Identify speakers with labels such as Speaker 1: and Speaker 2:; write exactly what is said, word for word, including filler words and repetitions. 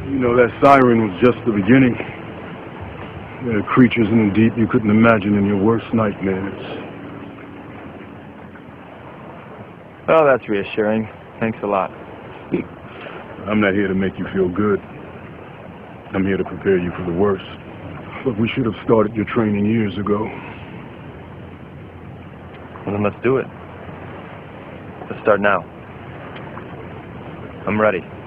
Speaker 1: You know, that siren was just the beginning. There are creatures in the deep you couldn't imagine in your worst nightmares.
Speaker 2: Well, that's reassuring. Thanks a lot.
Speaker 1: I'm not here to make you feel good. I'm here to prepare you for the worst. But we should have started your training years ago.
Speaker 2: Well, then let's do it. Let's start now. I'm ready.